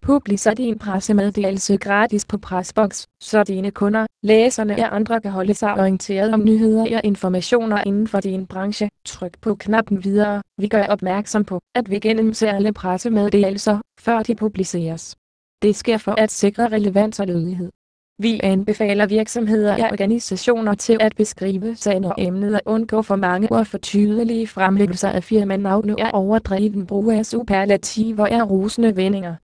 Publicer din pressemeddelelse gratis på Pressbox, så dine kunder, læserne og andre kan holde sig orienteret om nyheder og informationer inden for din branche. Tryk på knappen videre. Vi gør opmærksom på, at vi gennemser alle pressemeddelelser, før de publiceres. Det sker for at sikre relevans og lødighed. Vi anbefaler virksomheder og organisationer til at beskrive sagen og emnet og undgå for mange ord for tydelige fremlæggelser af firmanavne og overdreven brug af superlativer og rosende vendinger.